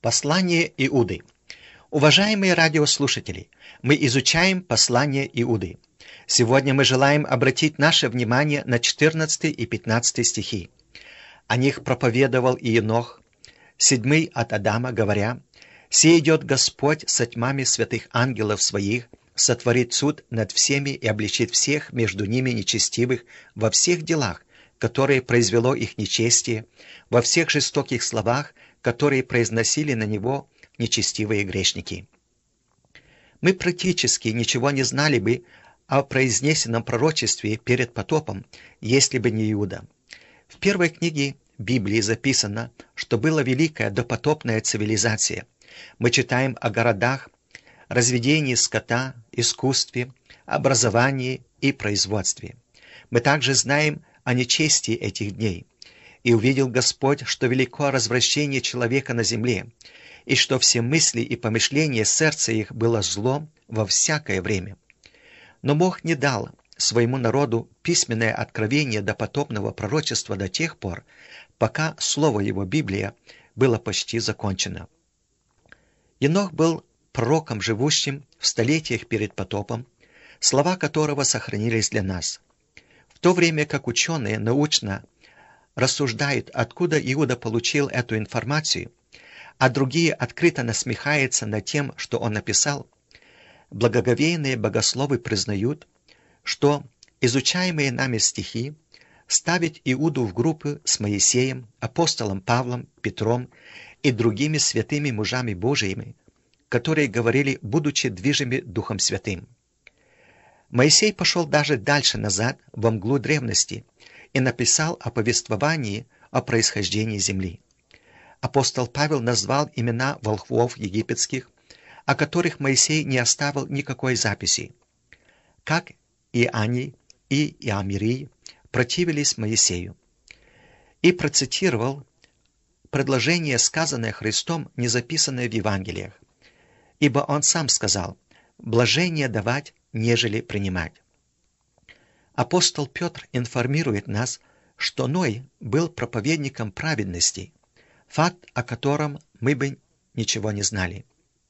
Послание Иуды. Уважаемые радиослушатели, мы изучаем послание Иуды. Сегодня мы желаем обратить наше внимание на 14 и 15 стихи. О них проповедовал Иенох, седьмый от Адама, говоря: «Се идет Господь со тьмами святых ангелов своих, сотворит суд над всеми и обличит всех между ними нечестивых во всех делах, которые произвело их нечестие, во всех жестоких словах, которые произносили на него нечестивые грешники». Мы практически ничего не знали бы о произнесенном пророчестве перед потопом, если бы не Иуда. В первой книге Библии записано, что была великая допотопная цивилизация. Мы читаем о городах, разведении скота, искусстве, образовании и производстве. Мы также знаем о нечестии этих дней. «И увидел Господь, что велико развращение человека на земле, и что все мысли и помышления сердца их было зло во всякое время». Но Бог не дал своему народу письменное откровение допотопного пророчества до тех пор, пока слово его, Библия, было почти закончено. Енох был пророком, живущим в столетиях перед потопом, слова которого сохранились для нас. В то время как ученые научно рассуждают, откуда Иуда получил эту информацию, а другие открыто насмехаются над тем, что он написал, благоговейные богословы признают, что изучаемые нами стихи ставят Иуду в группы с Моисеем, апостолом Павлом, Петром и другими святыми мужами Божиими, которые говорили, будучи движимы Духом Святым. Моисей пошел даже дальше назад, во мглу древности, и написал о повествовании о происхождении земли. Апостол Павел назвал имена волхвов египетских, о которых Моисей не оставил никакой записи, как Иоанний и Иамирий противились Моисею, и процитировал предложение, сказанное Христом, не записанное в Евангелиях, ибо он сам сказал: «Блажение давать, нежели принимать». Апостол Петр информирует нас, что Ной был проповедником праведности, факт, о котором мы бы ничего не знали.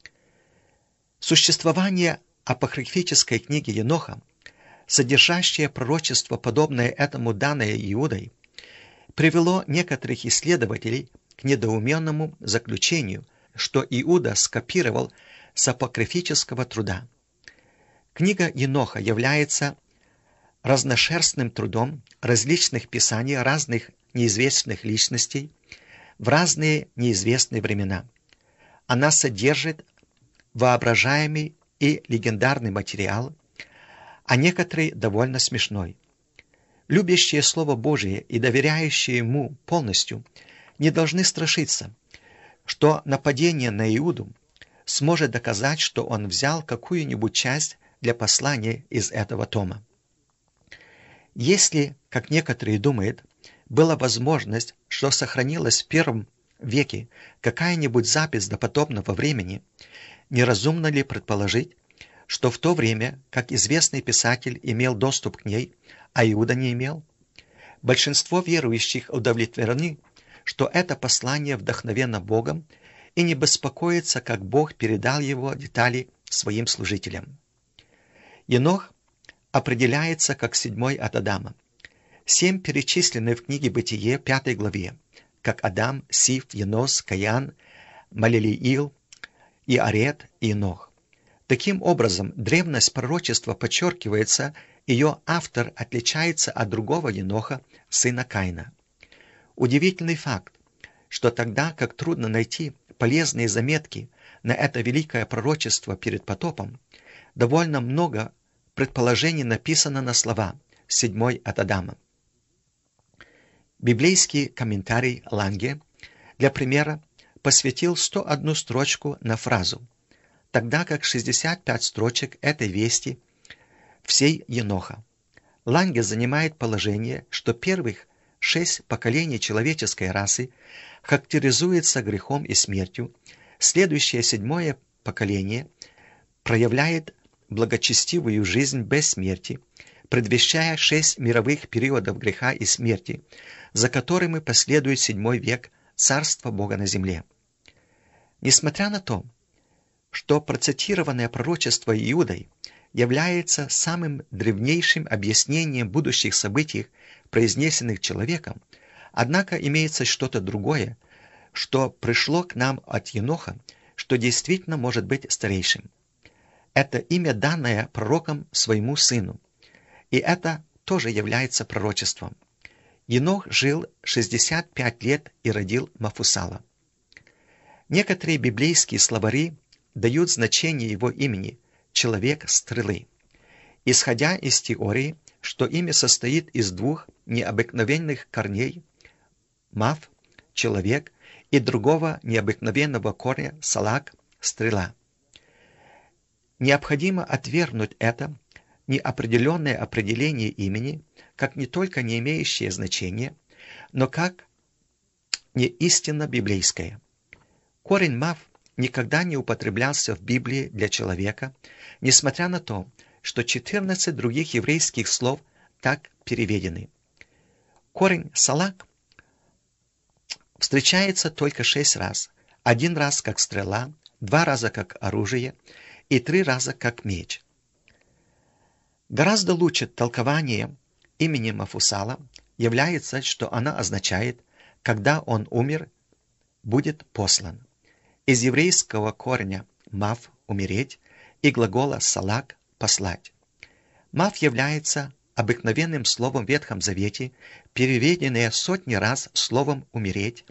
Существование апокрифической книги Еноха, содержащее пророчество, подобное этому, данное Иудой, привело некоторых исследователей к недоуменному заключению, что Иуда скопировал с апокрифического труда. Книга Еноха является разношерстным трудом различных писаний разных неизвестных личностей в разные неизвестные времена. Она содержит воображаемый и легендарный материал, а некоторые довольно смешной. Любящие Слово Божие и доверяющие ему полностью не должны страшиться, что нападение на Иуду сможет доказать, что он взял какую-нибудь часть для послания из этого тома. Если, как некоторые думают, была возможность, что сохранилась в первом веке какая-нибудь запись допотопного времени, неразумно ли предположить, что в то время, как известный писатель имел доступ к ней, а Иуда не имел? Большинство верующих удовлетворены, что это послание вдохновено Богом, и не беспокоится, как Бог передал его детали своим служителям. Енох определяется как седьмой от Адама. 7 перечислены в книге Бытие 5 главе, как Адам, Сиф, Енос, Каиан, Малелиил, Иарет и Енох. Таким образом, древность пророчества подчеркивается, ее автор отличается от другого Еноха, сына Каина. Удивительный факт, что тогда как трудно найти полезные заметки на это великое пророчество перед потопом, довольно много предположений написано на слова «седьмой от Адама». Библейский комментарий Ланге, для примера, посвятил 101 строчку на фразу, тогда как 65 строчек этой вести всей Еноха. Ланге занимает положение, что первых 6 поколений человеческой расы характеризуется грехом и смертью, следующее 7-е поколение проявляет благочестивую жизнь без смерти, предвещая 6 мировых периодов греха и смерти, за которыми последует 7 век царства Бога на земле. Несмотря на то, что процитированное пророчество Иудой является самым древнейшим объяснением будущих событий, произнесенных человеком, однако имеется что-то другое, что пришло к нам от Еноха, что действительно может быть старейшим. Это имя, данное пророком своему сыну, и это тоже является пророчеством. Енох жил 65 лет и родил Мафусала. Некоторые библейские словари дают значение его имени «человек-стрелы», исходя из теории, что имя состоит из двух необыкновенных корней «мав» — «человек» и другого необыкновенного корня «салак» — «стрела». Необходимо отвергнуть это неопределенное определение имени, как не только не имеющее значения, но как не истинно библейское. Корень «мав» никогда не употреблялся в Библии для человека, несмотря на то, что 14 других еврейских слов так переведены. Корень «салак» встречается только 6 раз. 1 раз как стрела, 2 раза как оружие и 3 раза как меч. Гораздо лучше толкование имени Мафусала является, что она означает «когда он умер, будет послан». Из еврейского корня «мав» — «умереть» и глагола «салак» — «послать». «Мав» является обыкновенным словом в Ветхом Завете, переведенное сотни раз словом «умереть».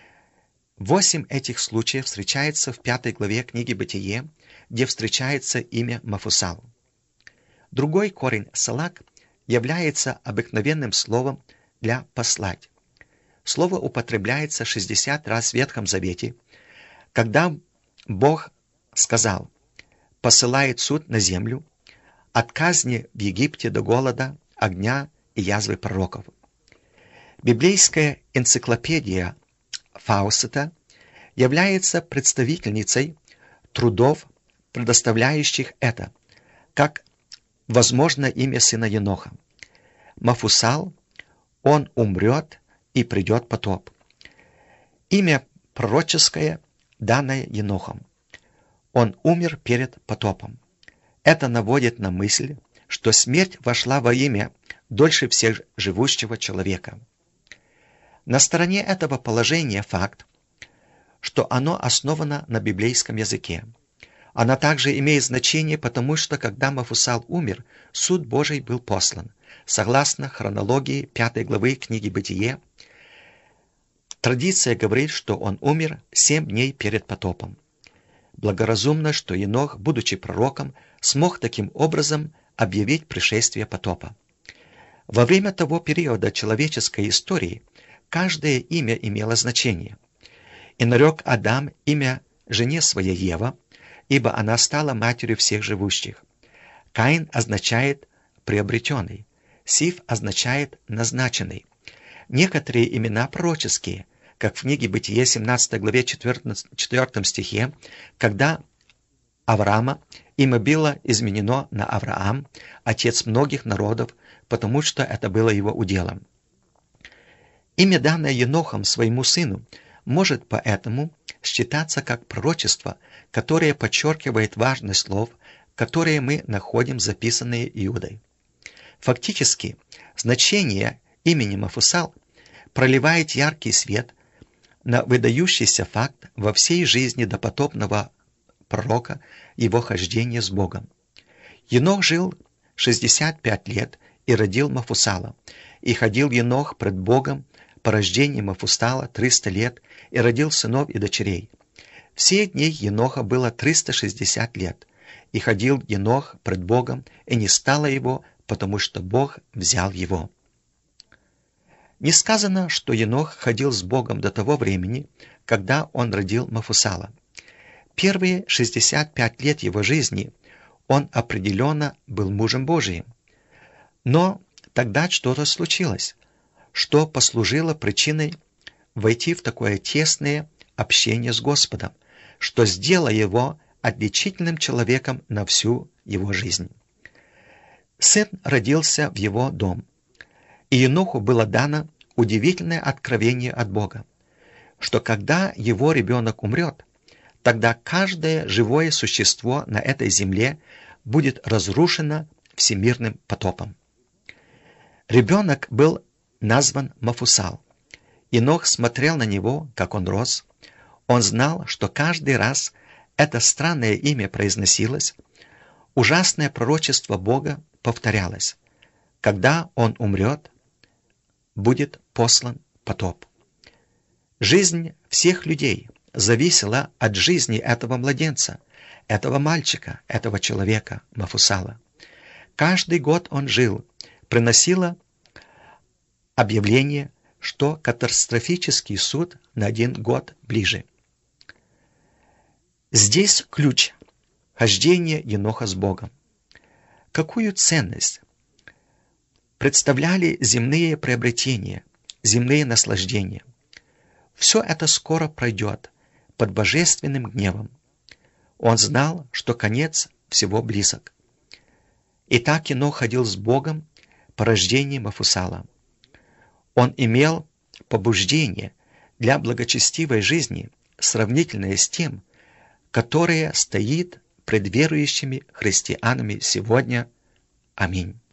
8 этих случаев встречается в 5 главе книги Бытие, где встречается имя Мафусал. Другой корень «салак» является обыкновенным словом для «послать». Слово употребляется 60 раз в Ветхом Завете, когда Бог сказал: «посылает суд на землю, от казни в Египте до голода, огня и язвы пророков». Библейская энциклопедия Фаусета является представительницей трудов, предоставляющих это, как возможно имя сына Еноха. Мафусал, он умрет и придет потоп. Имя пророческое, данное Енохом. Он умер перед потопом. Это наводит на мысль, что смерть вошла во имя дольше всех живущего человека. На стороне этого положения факт, что оно основано на библейском языке. Она также имеет значение, потому что, когда Мафусал умер, суд Божий был послан. Согласно хронологии 5 главы книги Бытие, традиция говорит, что он умер 7 дней перед потопом. Благоразумно, что Енох, будучи пророком, смог таким образом объявить пришествие потопа. Во время того периода человеческой истории каждое имя имело значение. И нарек Адам имя жене своей Ева, ибо она стала матерью всех живущих. Каин означает «приобретенный», Сиф означает «назначенный». Некоторые имена пророческие, как в книге Бытие 17 главе 4 стихе, когда Авраама имя было изменено на Авраам, отец многих народов, потому что это было его уделом. Имя, данное Енохом своему сыну, может поэтому считаться как пророчество, которое подчеркивает важность слов, которые мы находим записанные Иудой. Фактически, значение имени Мафусал проливает яркий свет на выдающийся факт во всей жизни допотопного пророка, его хождения с Богом. Енох жил 65 лет и родил Мафусала, и ходил Енох пред Богом по рождении Мафусала 300 лет и родил сынов и дочерей. Все дни Еноха было 360 лет, и ходил Енох пред Богом, и не стало его, потому что Бог взял его. Не сказано, что Енох ходил с Богом до того времени, когда он родил Мафусала. Первые 65 лет его жизни он определенно был мужем Божиим. Но тогда что-то случилось, что послужило причиной войти в такое тесное общение с Господом, что сделало его отличительным человеком на всю его жизнь. Сын родился в его дом, и Еноху было дано удивительное откровение от Бога, что когда его ребенок умрет, тогда каждое живое существо на этой земле будет разрушено всемирным потопом. Ребенок был назван Мафусал. Енох смотрел на него, как он рос. Он знал, что каждый раз это странное имя произносилось, ужасное пророчество Бога повторялось. Когда он умрет, будет послан потоп. Жизнь всех людей зависела от жизни этого младенца, этого мальчика, этого человека, Мафусала. Каждый год он жил, приносило объявление, что катастрофический суд на 1 год ближе. Здесь ключ хождения Еноха с Богом. Какую ценность представляли земные приобретения, земные наслаждения? Все это скоро пройдет под божественным гневом. Он знал, что конец всего близок. Итак, Енох ходил с Богом по рождению Мафусала. Он имел побуждение для благочестивой жизни, сравнительное с тем, которое стоит пред верующими христианами сегодня. Аминь.